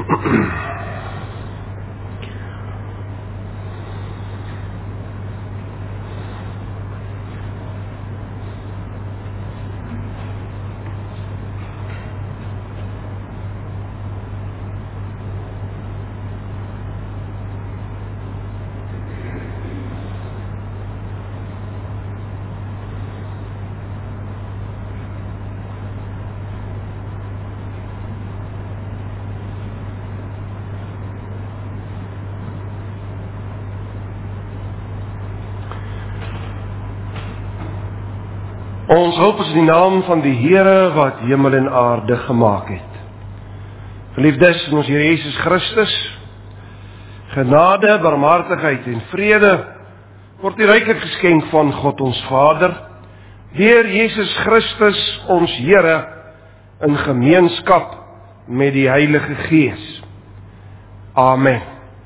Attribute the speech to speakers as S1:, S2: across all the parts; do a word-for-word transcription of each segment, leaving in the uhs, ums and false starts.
S1: Ons hulp is in die naam van die Here wat hemel en aarde gemaak het. Geliefdes in ons Here Jesus Christus, genade, barmhartigheid en vrede word die ryklik geskenk van God ons Vader, deur Jesus Christus ons Here, in gemeenskap met die Heilige Gees. Amen.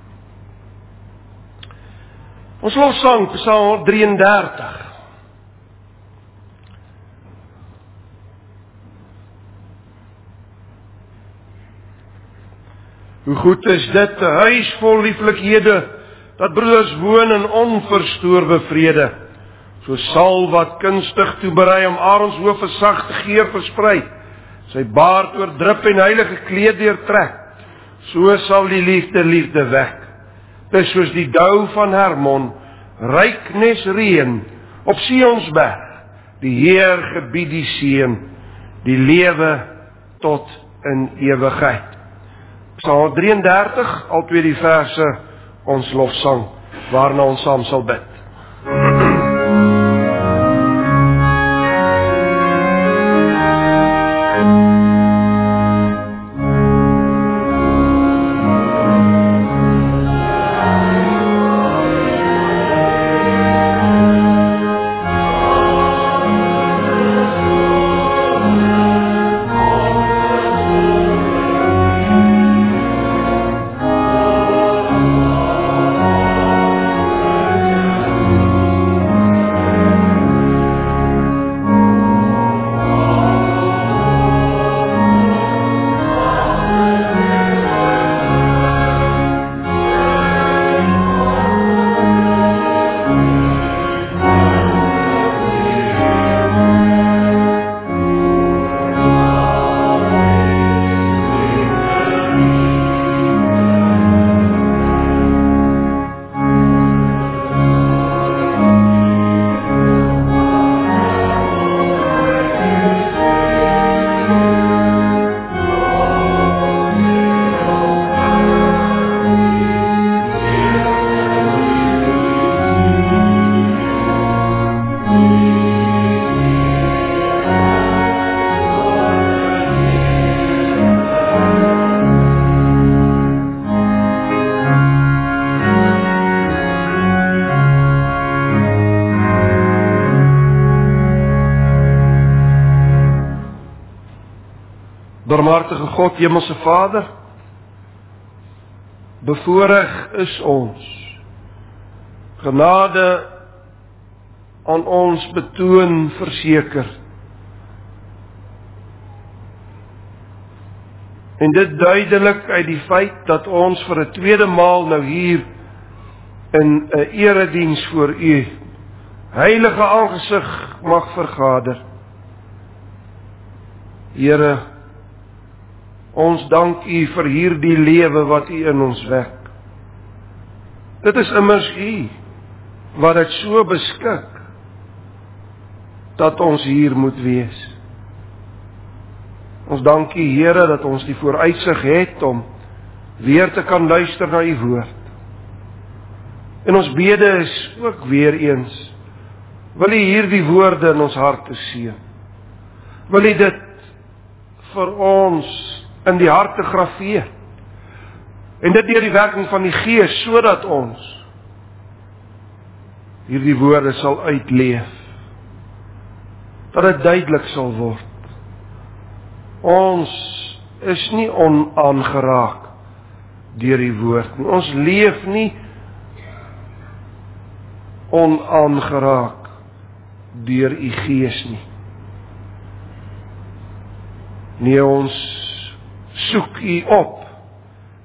S1: Ons lofsang, Psalm drieëndertig. Hoe goed is dit, 'n huis vol lieflikhede, dat broeders woon in onverstoorbe vrede. So sal wat kunstig toeberei om Aarons hoof 'n sagte geur versprei, sy baard oordrup en heilige kleed deurtrek. So sal die liefde liefde wek. Dis soos die dou van Hermon, ryk nes reën op Sionsberg. Die Heer gebied die seën, die lewe tot in ewigheid. Psalm drieëndertig, al twee die verse, ons lofsang, waarna ons saam sal bid. Barmhartige God, Hemelse Vader, bevoorreg is ons, genade aan ons betoon verseker. En dit duidelik uit die feit dat ons vir 'n tweede maal nou hier in 'n erediens voor U heilige aangesig mag vergader. Here, ons dank U vir hierdie lewe wat U in ons wek. Dit is immers U wat dit so beskik dat ons hier moet wees. Ons dank U, Here, dat ons die vooruitsig het om weer te kan luister na U woord. En ons bede is ook weer eens, wil U hierdie woorde in ons harte seën. Wil U dit vir ons in die harte graveer. En dit deur die werking van die Gees, sodat ons hierdie woorde sal uitleef. Dat dit duidelik sal word. Ons is nie onaangeraak deur die woord nie. Ons leef nie onaangeraak deur U Gees nie. Nee, ons soek U op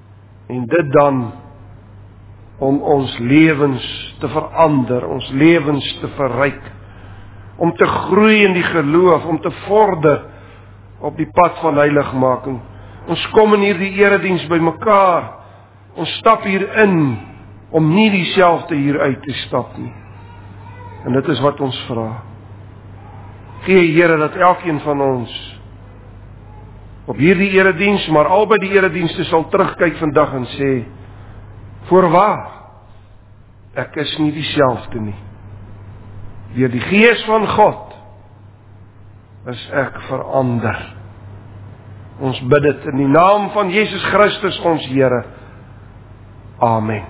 S1: En dit dan om ons lewens te verander, ons lewens te verryk, om te groei in die geloof, om te vorder op die pad van heiligmaking. Ons kom in hierdie erediens by mekaar, ons stap hier in, om nie dieselfde hier uit te stap nie. En dit is wat ons vra. Gee Here dat elkeen van ons op hierdie erediens, maar albei die eredienste sal terugkyk vandag en sê, voorwaar, ek is nie dieselfde nie. Deur die Gees van God is ek verander. Ons bid dit in die naam van Jesus Christus ons Here. Amen.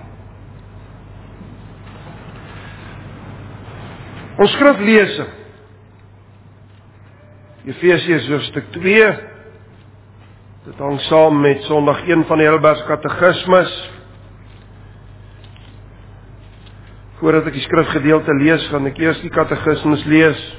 S1: Ons skriflesing, Efesiërs hoofstuk twee, dit hang saam met Sondag een van die Heidelberg Katekismes. Voordat ek die skrifgedeelte lees, gaan ek eers die Katekismes lees.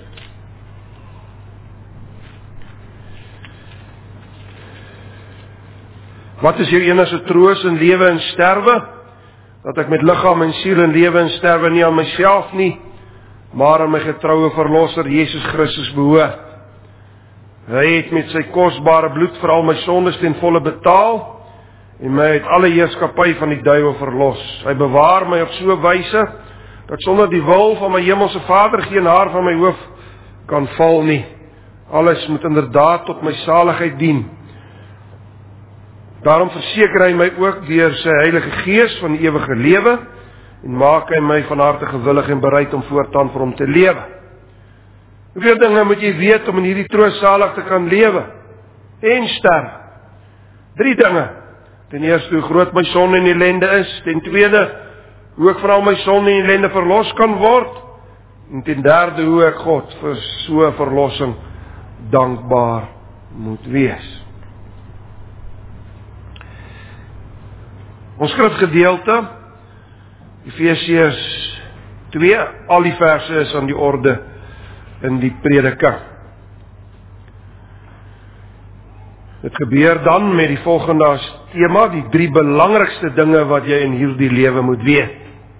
S1: Wat is hier enige troos in lewe en sterwe? Dat ek met liggaam en siel in lewe en sterwe nie aan myself nie, maar aan my getroue verlosser Jesus Christus behoort. Hy het met sy kosbare bloed vir al my sondes ten volle betaal en my uit alle heerskappy van die duiwel verlos. Hy bewaar my op so 'n wyse dat sonder die wil van my hemelse Vader geen haar van my hoof kan val nie. Alles moet inderdaad tot my saligheid dien. Daarom verseker hy my ook deur sy Heilige Gees van die ewige lewe en maak hy my van harte gewillig en bereid om voortaan vir hom te lewe. Hoeveel dinge moet jy weet om in hierdie troostsalig te kan lewe en sterf? Drie dinge. Ten eerste, hoe groot my sonde en ellende is. Ten tweede, hoe ek van al my sonde en ellende verlos kan word. En ten derde, hoe ek God vir so 'n verlossing dankbaar moet wees. Ons skrifgedeelte, Efesiërs twee, al die verse is aan die orde in die prediking. Dit gebeur dan met die volgende as tema, die drie belangrikste dinge wat jy in hierdie lewe moet weet.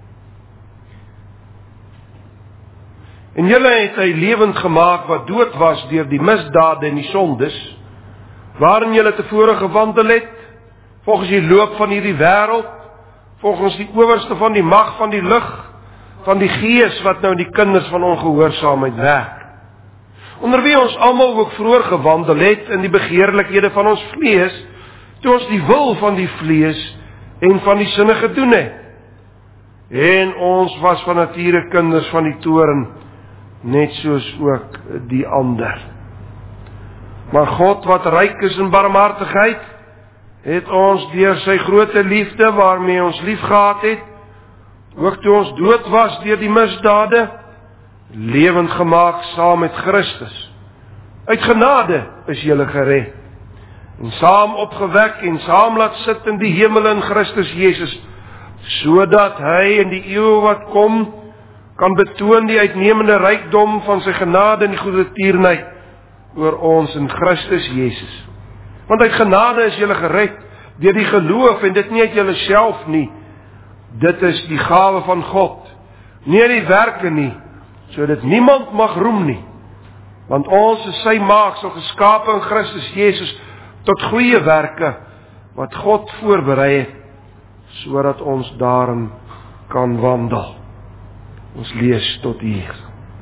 S1: En julle het hy lewend gemaak wat dood was deur die misdade en die sondes, waarin julle tevore gewandel het, volgens die loop van hierdie wêreld, volgens die owerste van die mag van die lig, van die gees wat nou in die kinders van ongehoorsaamheid werk. Onder wie ons almal ook vroeër gewandel het in die begeerlikhede van ons vlees, toe ons die wil van die vlees en van die sinne gedoen het. En ons was van nature kinders van die toorn, net soos ook die ander. Maar God wat ryk is in barmhartigheid, het ons deur sy groote liefde waarmee ons lief gehad het, ook toe ons dood was deur die misdade, lewend gemaak saam met Christus. Uit genade is julle gered, en saam opgewek en saam laat sit in die hemel in Christus Jesus, sodat hy in die eeuw wat kom, kan betoon die uitnemende rykdom van sy genade en die goedertierenheid oor ons in Christus Jesus. Want uit genade is julle gered, deur die geloof, en dit nie uit julle self nie. Dit is die gawe van God, nie die werke nie, sodat niemand mag roem nie. Want ons is sy maaksel geskape in Christus Jesus, tot goeie werke, wat God voorberei het, sodat ons daarin kan wandel. Ons lees tot hier.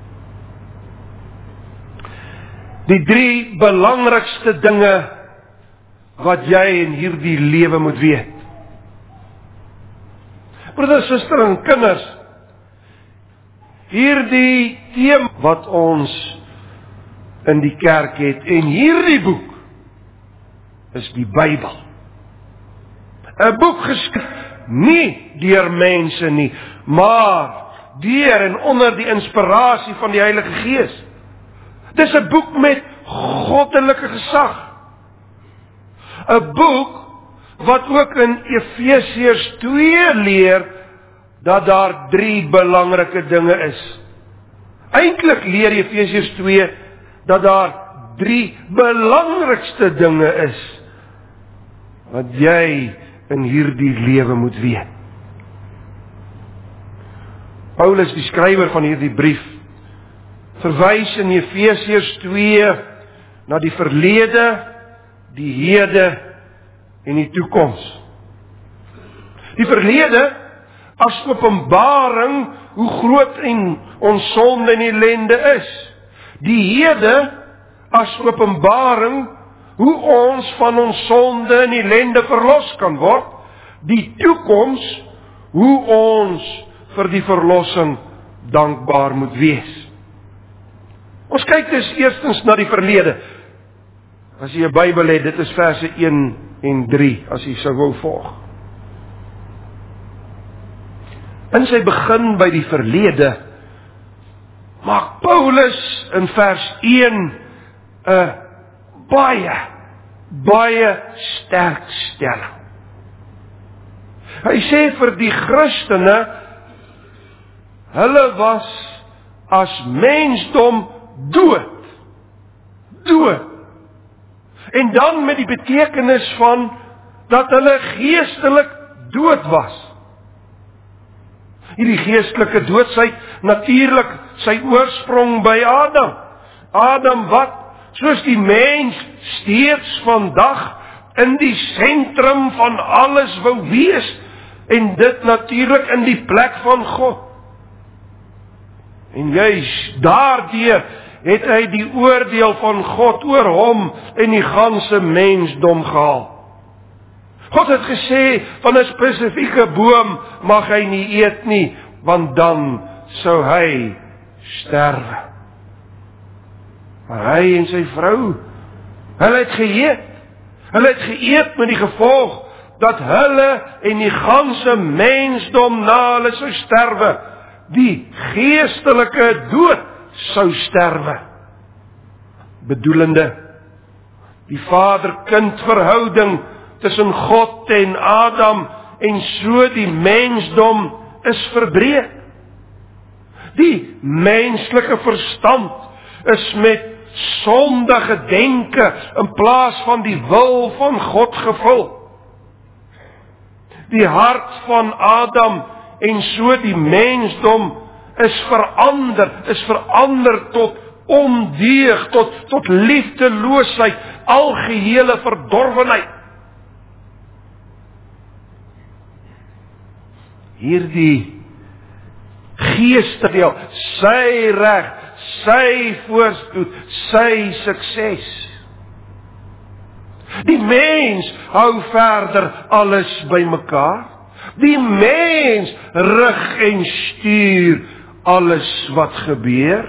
S1: Die drie belangrikste dinge wat jy in hierdie lewe moet weet. Broeders, susters en kinders, hierdie tema wat ons in die kerk het, en hierdie boek is die Bybel. 'n Boek geskryf nie deur mense nie, maar deur en onder die inspirasie van die Heilige Gees. Dis 'n boek met goddelike gesag. 'n Boek wat ook in Efesiërs twee leer dat daar drie belangrike dinge is. Eintlik leer Efesiërs twee dat daar drie belangrikste dinge is wat jy in hierdie lewe moet weet. Paulus, die skrywer van hierdie brief, verwys in Efesiërs twee na die verlede, die hede en die toekoms. Die verlede as openbaring hoe groot en ons sonde en ellende is. Die hede as openbaring hoe ons van ons sonde en ellende verlos kan word. Die toekoms hoe ons vir die verlossing dankbaar moet wees. Ons kyk dus eerstens na die verlede. As jy 'n Bybel het, dit is verse een en drie, as jy sou wou volg. In sy begin by die verlede, maak Paulus in vers een 'n baie, baie sterk stelling. Hy sê vir die Christene, hulle was as mensdom dood. Dood. En dan met die betekenis van dat hulle geestelik dood was. Hierdie geestelike doodsheid natuurlik sy oorsprong by Adam. Adam wat, soos die mens steeds vandag in die sentrum van alles wou wees, en dit natuurlik in die plek van God. En juis daardeur het hy die oordeel van God oor hom en die ganse mensdom gehaal. God het gesê, van 'n spesifieke boom mag hy nie eet nie, want dan sou hy sterwe. Maar hy en sy vrou, hulle het geëet. Hulle het geëet met die gevolg dat hulle en die ganse mensdom na hulle sou sterwe, die geestelike dood sou sterwe. Bedoelende, die vader-kind verhouding tussen God en Adam en so die mensdom is verbreek. Die menslike verstand is met sondige denke in plaas van die wil van God gevul. Die hart van Adam en so die mensdom is verander, is verander tot ondeug, tot, tot liefdeloosheid, algehele verdorwenheid. Hierdie geestedeel, sy reg, sy voorspoed, sy sukses. Die mens hou verder alles bymekaar. Die mens rig en stuur alles wat gebeur.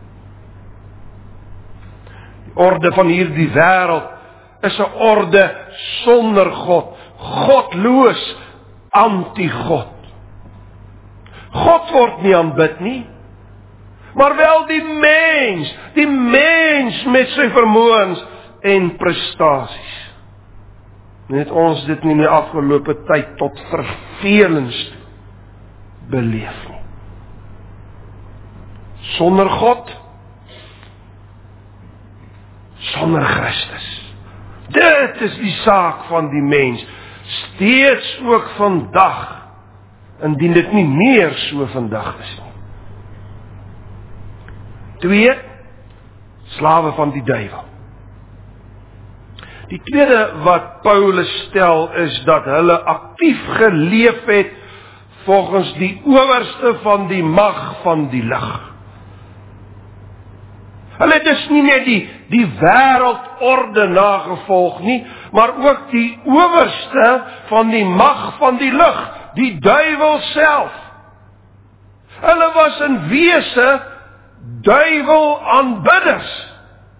S1: Die orde van hierdie wêreld is 'n orde sonder God, godloos, anti-God. God word nie aanbid nie, maar wel die mens, die mens met sy vermoëns en prestasies. Net ons dit nie in die afgelope tyd tot vervelings beleef nie. Sonder God, sonder Christus. Dit is die saak van die mens, steeds ook vandag, indien dit nie meer so vandag is nie. Twee, slawe van die duiwel. Die tweede wat Paulus stel is dat hulle aktief geleef het volgens die owerste van die mag van die lig. Hulle het dus nie net die, die wêreldorde nagevolg nie, maar ook die owerste van die mag van die lig, die duiwel self. Hulle was in wese duiwel aanbidders.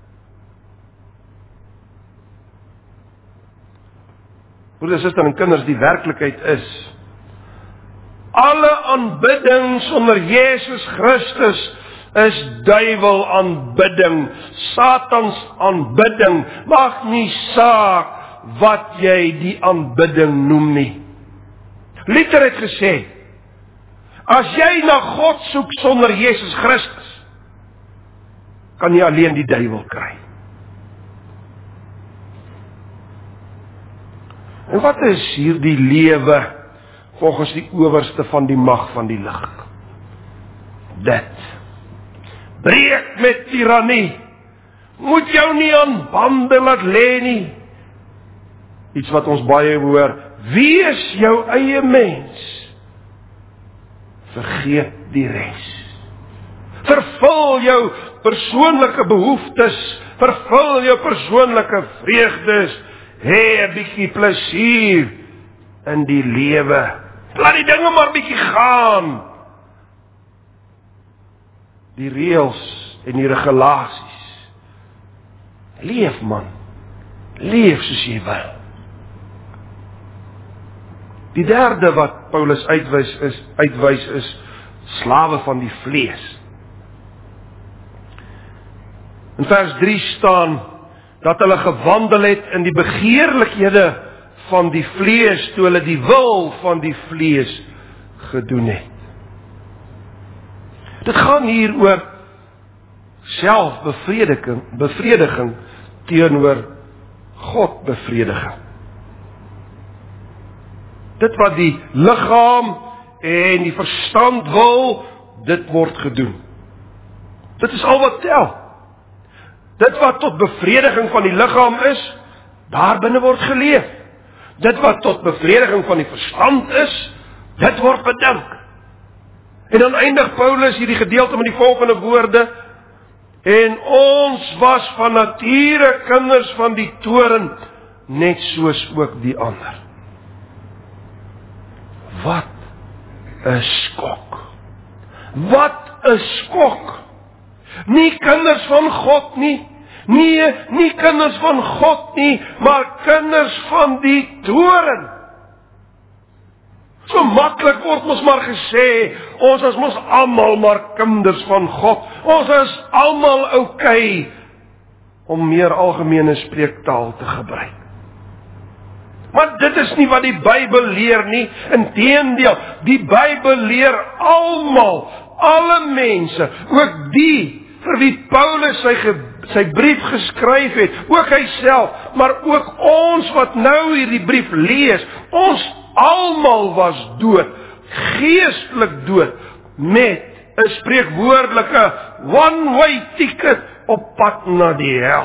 S1: Broeders, susters en kinders, die werklikheid is, alle aanbidding sonder Jesus Christus is duiwel aanbidding, Satans aanbidding. Maak nie saak wat jy die aanbidding noem nie. Luther het gesê, as jy na God soek sonder Jesus Christus, kan jy alleen die duiwel kry. En wat is hier die lewe volgens die owerste van die mag van die lig? Dit. Breek met tirannie. Moet jou nie aan bande laat lê nie. Iets wat ons baie hoor. Wees jou eie mens. Vergeet die res. Vervul jou persoonlike behoeftes. Vervul jou persoonlike vreugdes. Hê 'n bietjie plesier in die lewe. Laat die dinge maar bietjie gaan. Die reëls en die regulasies. Leef man. Leef soos jy wil. Die derde wat Paulus uitwys is, uitwys is slawe van die vlees. In vers drie staan dat hulle gewandel het in die begeerlikhede van die vlees, toe hulle die wil van die vlees gedoen het. Dit gaan hier oor selfbevrediging, bevrediging teenoor Godbevrediging. Dit wat die liggaam en die verstand wil, dit word gedoen. Dit is al wat tel. Dit wat tot bevrediging van die liggaam is, daar binne word geleef. Dit wat tot bevrediging van die verstand is, dit word bedink. En dan eindig Paulus hierdie gedeelte met die volgende woorde: en ons was van nature kinders van die toorn, net soos ook die ander. Wat 'n skok. Wat 'n skok. Nie kinders van God nie. Nee, nie kinders van God nie, maar kinders van die toorn. So maklik word ons maar gesê, ons is mos almal maar kinders van God. Ons is almal oukei, om meer algemene spreektaal te gebruik. Maar dit is nie wat die Bybel leer nie. Inteendeel, die Bybel leer almal, alle mense, ook die vir wie Paulus sy, ge, sy brief geskryf het, ook hy self, maar ook ons wat nou hierdie brief lees, ons almal was dood, geestelik dood, met 'n spreekwoordelike one-way ticket op pad na die hel.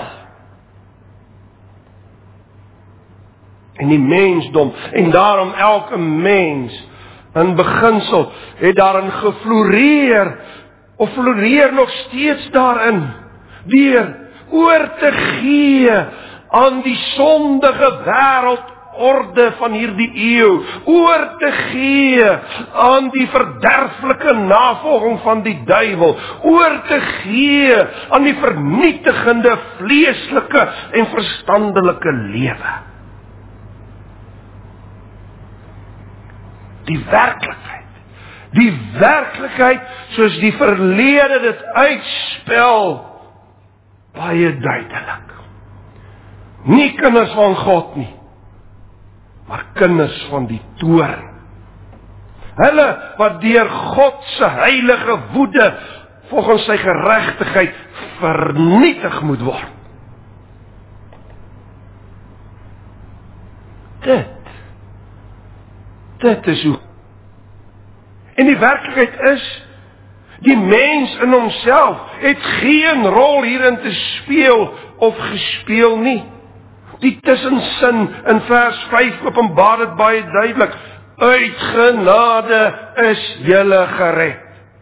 S1: En die mensdom, en daarom elke mens, in beginsel, het daarin gefloreer, of floreer nog steeds daarin, deur oor te gee aan die sondige wêreldorde van hierdie eeu, oor te gee aan die verderflike navolging van die duiwel, oor te gee aan die vernietigende vleeslike en verstandelike lewe. Die werklikheid, die werklikheid soos die verlede dit uitspel, baie duidelik. Nie kinders van God nie, maar kinders van die toorn. Hulle wat deur God se heilige woede volgens sy geregtigheid vernietig moet word. Dit Dit is hoe. En die werklikheid is, die mens in homself het geen rol hierin te speel of gespeel nie. Die tussensin in vers vyf openbaar dit baie duidelik. Uit genade is julle gered.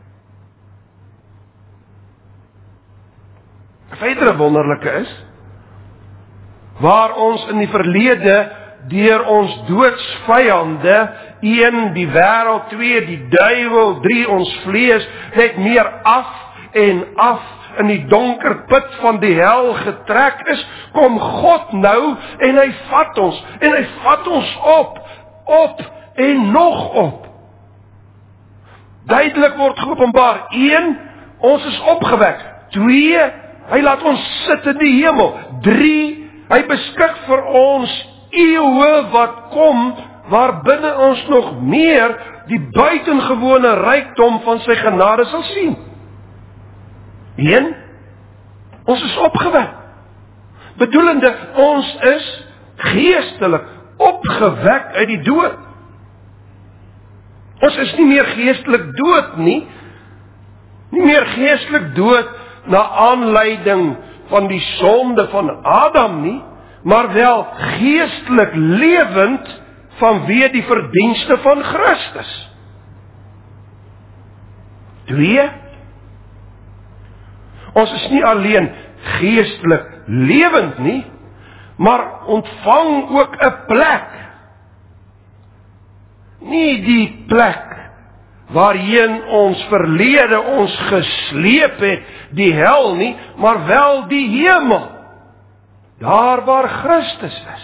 S1: 'n Verdere wonderlike is, waar ons in die verlede deur ons doodsvyande, een die wêreld, twee die duiwel, drie ons vlees, net meer af en af in die donker put van die hel getrek is, kom God nou en hy vat ons, en hy vat ons op, op en nog op. Duidelik word geopenbaar, een, ons is opgewek, twee, hy laat ons sit in die hemel, drie, hy beskik vir ons eeue wat kom, waar binne ons nog meer die buitengewone rykdom van sy genade sal sien. Een, ons is opgewek. Bedoelende, ons is geestelik opgewek uit die dood. Ons is nie meer geestelik dood nie, nie meer geestelik dood na aanleiding van die sonde van Adam nie, maar wel geestelik lewend vanweë die verdienste van Christus. Twee, ons is nie alleen geestelik lewend nie, maar ontvang ook 'n plek. Nie die plek waarheen ons verlede ons gesleep het, die hel nie, maar wel die hemel, daar waar Christus is.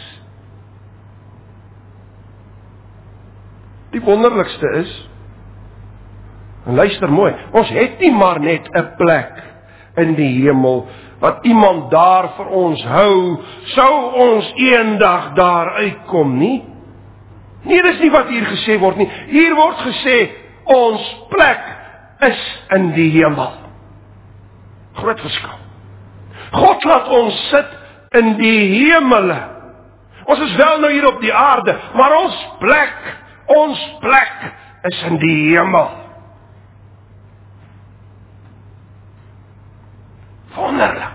S1: Die wonderlikste is, en luister mooi, ons het nie maar net 'n plek in die hemel, wat iemand daar vir ons hou, sou ons eendag daar uitkom nie. Nee, dis nie wat hier gesê word nie. Hier word gesê, ons plek is in die hemel. Groot verskil. God laat ons sit in die hemele. Ons is wel nou hier op die aarde, maar ons plek, ons plek is in die hemel. Wonderlik.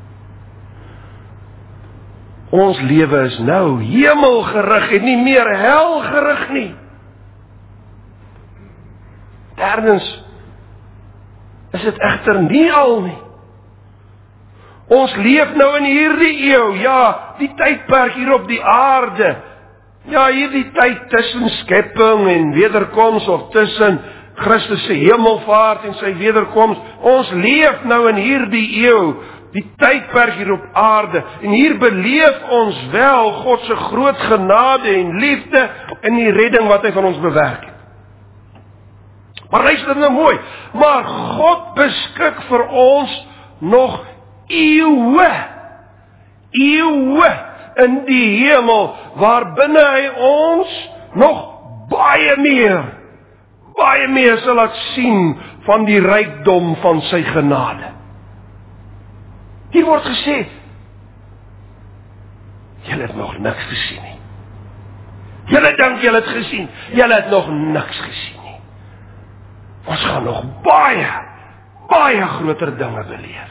S1: Ons lewe is nou hemelgerig en nie meer helgerig nie. Derdens is dit egter nie al nie. Ons leef nou in hierdie eeu, ja, die tydperk hier op die aarde. Ja, hierdie tyd tussen skepping en wederkoms, of tussen Christus se hemelvaart en sy wederkoms. Ons leef nou in hierdie eeu, die tydperk hier op aarde, en hier beleef ons wel God se groot genade en liefde in die redding wat hy van ons bewerk het. Maar luister nou mooi, maar God beskik vir ons nog eeue, eeue in die hemel, waar binne hy ons nog baie meer, baie meer sal laat sien van die rykdom van sy genade. Hier word gesê, julle het nog niks gesien nie. Julle dink julle het gesien, julle het nog niks gesien nie. Ons gaan nog baie, baie groter dinge beleef.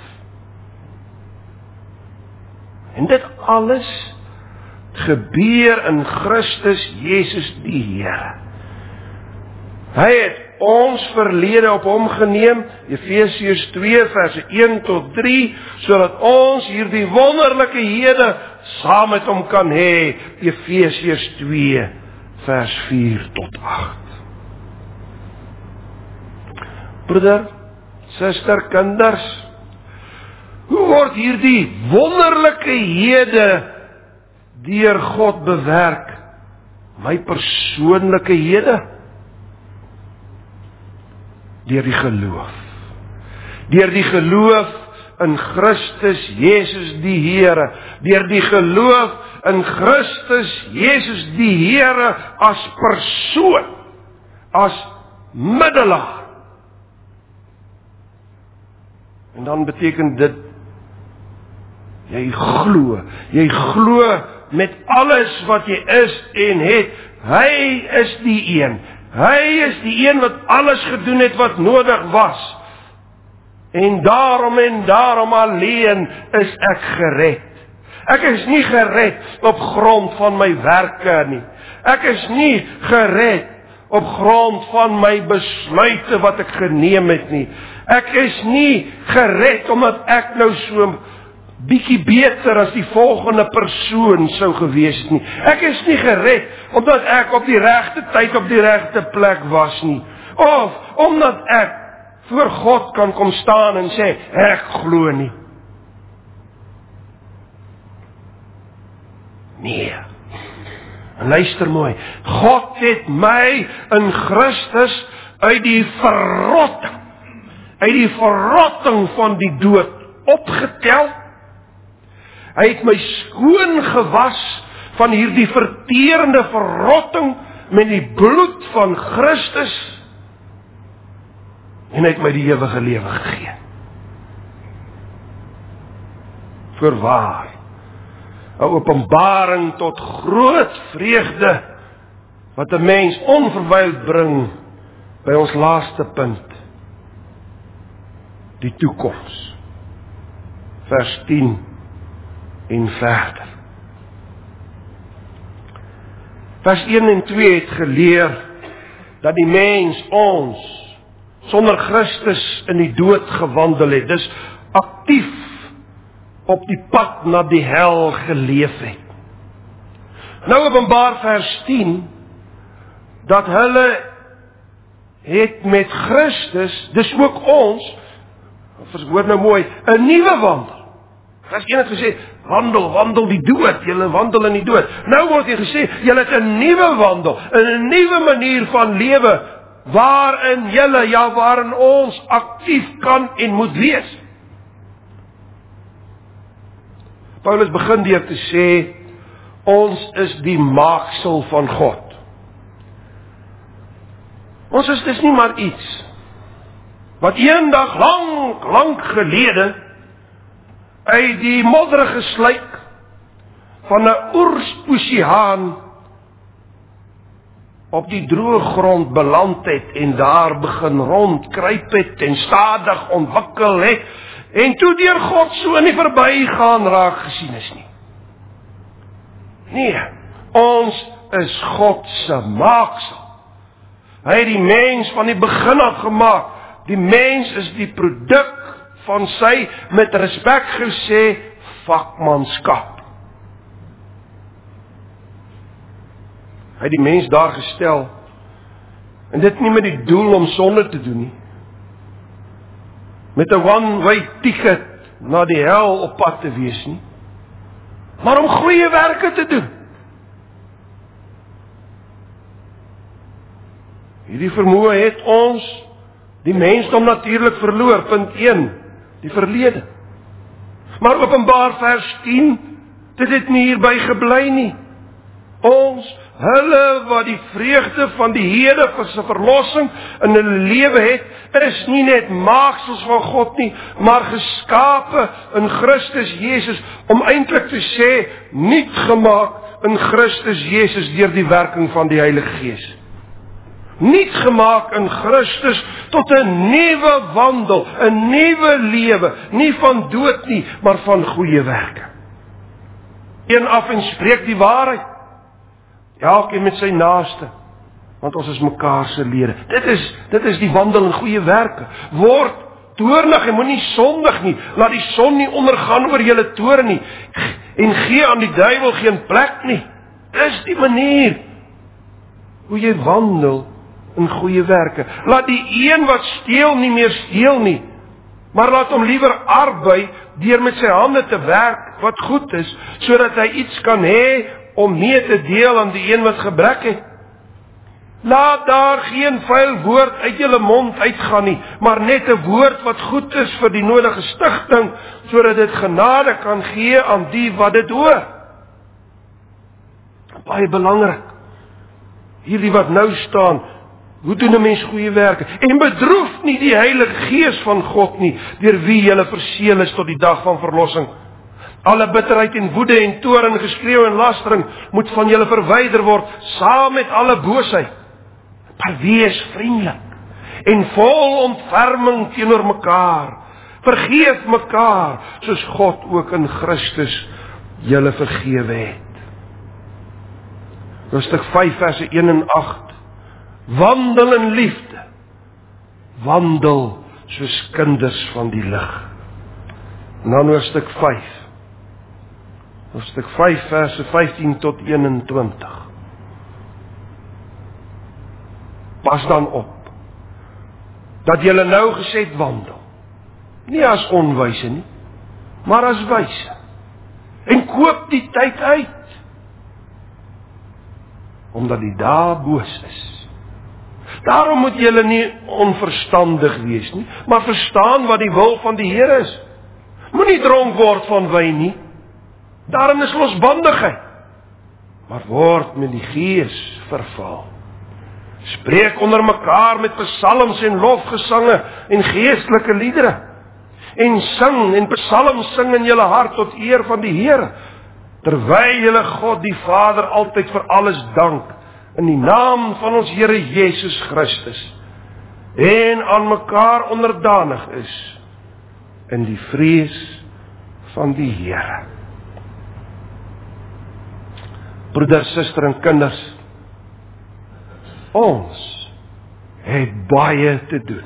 S1: En dit alles gebeur in Christus Jesus die Here. Hy het ons verlede op hom geneem, Efesiërs twee verse een tot drie, sodat ons hierdie wonderlike hede saam met hom kan hê, Efesiërs twee vers vier tot agt. Broeder, suster, kinders, hoe word hierdie wonderlike hede deur God bewerk? My persoonlike hede? Deur die geloof. Deur die geloof in Christus Jesus die Here. Deur die geloof in Christus Jesus die Here as persoon, as middelaar. En dan beteken dit, jy glo, jy glo met alles wat jy is en het, hy is die een, hy is die een wat alles gedoen het wat nodig was, en daarom en daarom alleen is ek gered. Ek is nie gered op grond van my werke nie, ek is nie gered op grond van my besluite wat ek geneem het nie, ek is nie gered omdat ek nou so bietjie beter as die volgende persoon sou gewees het nie. Ek is nie gered omdat ek op die regte tyd op die regte plek was nie. Of omdat ek voor God kan kom staan en sê, ek glo nie. Nee. En luister mooi, God het my in Christus uit die verrotting, uit die verrotting van die dood opgetel. Hy het my skoon gewas van hierdie verterende verrotting met die bloed van Christus, en hy het my die ewige lewe gegee. Voorwaar, 'n openbaring tot groot vreugde, wat 'n mens onverwyld bring by ons laaste punt, die toekoms. Vers tien en verder. Vers een en twee het geleer dat die mens ons sonder Christus in die dood gewandel het. Dis aktief op die pad na die hel geleef het. Nou Openbaar vers tien dat hulle het met Christus, dis ook ons, hoor nou mooi, 'n nuwe wandel. Vers een het gesê, wandel, wandel die dood, julle wandel in die dood. Nou word hier gesê, julle het 'n nuwe wandel, 'n nuwe manier van lewe, waarin julle, ja waarin ons aktief kan en moet wees. Paulus begin deur te sê, ons is die maaksel van God. Ons is dus nie maar iets wat eendag lank, lank gelede uit die modderige sluik van 'n oerspoesiehaan op die droë grond beland het en daar begin rondkruip het en stadig ontwikkel het en toe deur God so nie verbygaan raak gesien is nie. Nee, ons is God se maaksel. Hy het die mens van die begin af gemaak. Die mens is die produk van sy, met respek gesê, vakmanskap. Hy het die mens daar gestel, en dit nie met die doel om sonde te doen nie, met 'n one-way ticket na die hel op pad te wees nie, maar om goeie werke te doen. Hierdie vermoë het ons, die mensdom natuurlik verloor, punt een, die verlede. Maar Openbaar vers tien, dit het nie hierby gebly nie. Ons, hulle wat die vreugde van die Here vir sy verlossing in hulle lewe het, is nie net maaksels van God nie, maar geskape in Christus Jesus, om eintlik te sê, nuut gemaak in Christus Jesus deur die werking van die Heilige Gees. Nuut gemaak in Christus tot 'n nuwe wandel, 'n nuwe lewe, nie van dood nie, maar van goeie werke. Een af en spreek die waarheid. Elkeen met sy naaste, want ons is mekaar se lede. Dit is dit is die wandel in goeie werke. Word toornig en moenie sondig nie. Laat die son nie ondergaan oor julle toorn nie en gee aan die duiwel geen plek nie. Dis die manier hoe jy wandel in goeie werke. Laat die een wat steel nie meer steel nie, maar laat hom liewer arbei deur met sy hande te werk wat goed is, sodat hy iets kan hê om mee te deel aan die een wat gebrek het. Laat daar geen vuil woord uit julle mond uitgaan nie, maar net 'n woord wat goed is vir die nodige stigting, sodat dit genade kan gee aan die wat dit hoor. Baie belangrik. Hierdie wat nou staan, hoe doen 'n mens goeie werke? En bedroef nie die Heilige Gees van God nie, deur wie julle verseël is tot die dag van verlossing. Alle bitterheid en woede en toorn, geskreeu en lastering moet van julle verwyder word, saam met alle boosheid. Maar wees vriendelik en vol ontferming teenoor mekaar. Vergeef mekaar, soos God ook in Christus julle vergewe het. Hoofstuk vyf verse een en agt. Wandel in liefde. Wandel soos kinders van die lig. En dan hoofstuk vyf. Hoofstuk vyf verse vyftien tot eenentwintig. Pas dan op, dat julle nou gesed wandel, nie as onwyse nie, maar as wyse, en koop die tyd uit, omdat die dae boos is. Daarom moet julle nie onverstandig wees nie, maar verstaan wat die wil van die Here is. Moenie dronk word van wyn nie, daarin is losbandigheid, maar word met die Gees vervul. Spreek onder mekaar met psalms en lofgesange en geestelike liedere. En sing en psalms sing in julle hart tot eer van die Here. terwyl julle God die Vader altyd vir alles dank, in die naam van ons Here Jesus Christus, en aan mekaar onderdanig is, in die vrees van die Here. Broeder, suster en kinders, ons het baie te doen.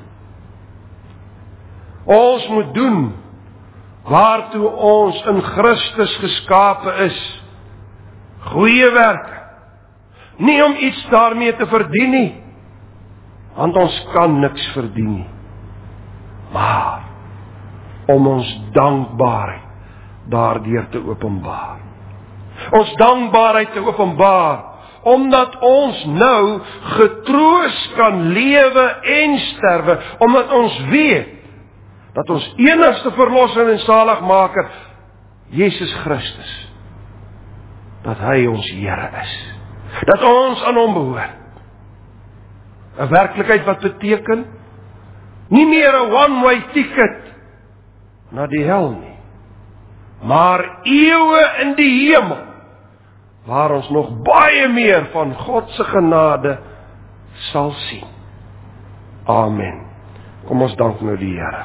S1: Ons moet doen waartoe ons in Christus geskape is. Goeie werke. Nie om iets daarmee te verdien nie, want ons kan niks verdien nie. Maar om ons dankbaarheid daardeur te openbaar. Ons dankbaarheid te openbaar, omdat ons nou getroos kan lewe en sterwe, omdat ons weet dat ons enigste verlosser en saligmaker, Jesus Christus, dat hy ons Here is, dat ons aan hom behoort. 'n werklikheid wat beteken nie meer 'n one-way ticket na die hel nie, maar eeue in die hemel, waar ons nog baie meer van God se genade sal sien. Amen. Kom ons dank nou die Here.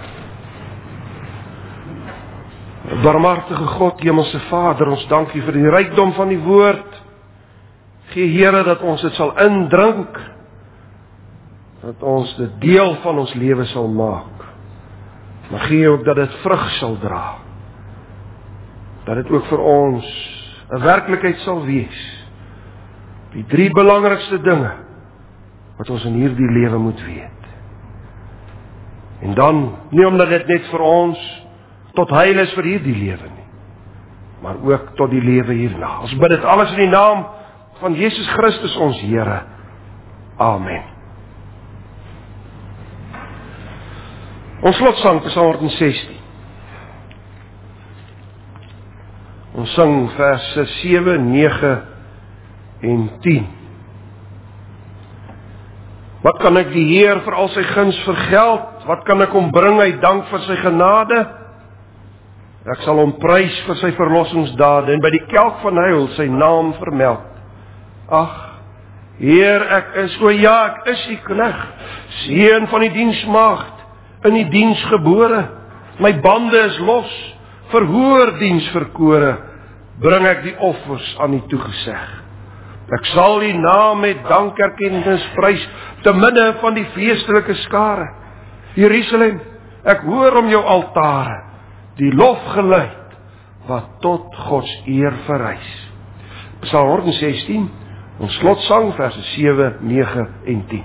S1: Barmhartige God, Hemelse Vader, ons dank U vir die rykdom van die woord. Gee Here dat ons dit sal indrink, dat ons dit deel van ons lewe sal maak. Maar gee ook dat dit vrug sal dra. Dat dit ook vir ons 'n werklikheid sal wees. Die drie belangrikste dinge wat ons in hierdie lewe moet weet. En dan, nie omdat dit net vir ons tot heil is vir hierdie lewe nie, maar ook tot die lewe hierna. Ons bid dit alles in die naam van Jesus Christus ons Here. Amen. Ons slotsang, Psalm honderd sestien. Ons sing verse sewe, nege en tien. Wat kan ek die Heer vir al sy guns vergeld? Wat kan ek hom bring uit dank vir sy genade? Ek sal hom prys vir sy verlossingsdade en by die kelk van heil sy naam vermeld. Ag, Heer, ek is, o ja, ek is U knegt, seun van die diensmaagd, in die diens gebore. My bande is los, vir hoër diens verkore, bring ek die offers aan U toegeseg. Ek sal U naam met dankerkennis prys, te midde van die feestelike skare. Jerusalem, ek hoor om jou altare, die lofgeluid wat tot Gods eer verrys. Psalm honderd sestien, ons slotsang, verse sewe, nege en tien.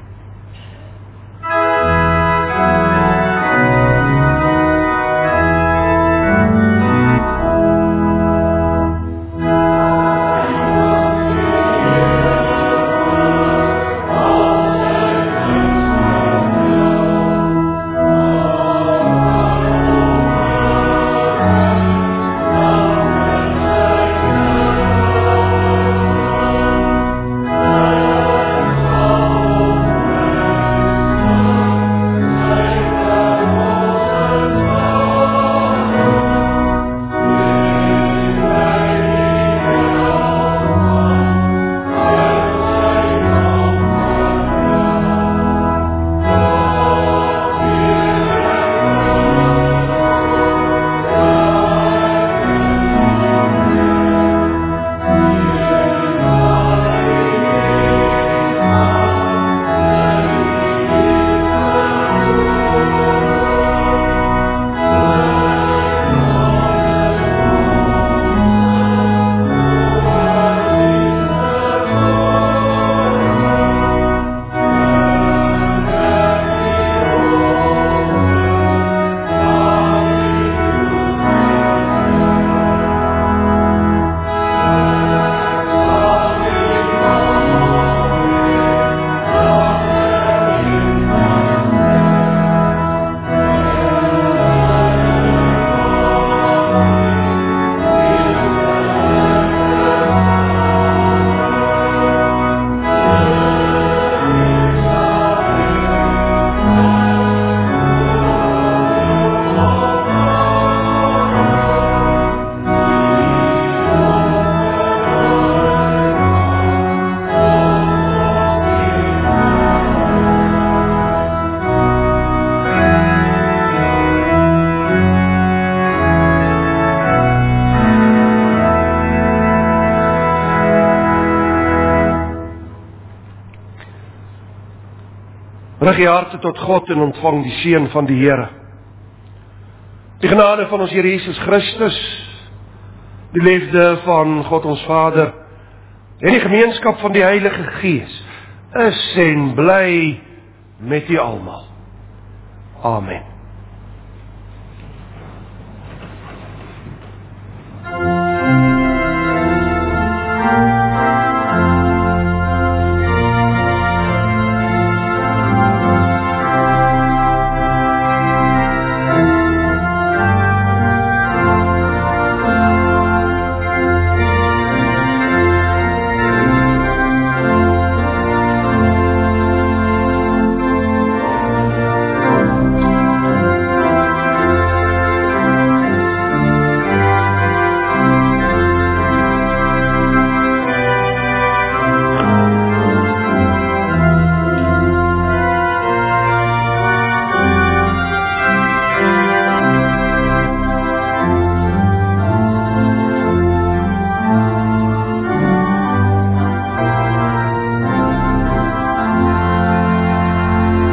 S1: Rig je harte tot God en ontvang die seën van die Here. Die genade van ons Here Jesus Christus, die liefde van God ons Vader, en die gemeenskap van die Heilige Gees, is en bly met u almal. Amen.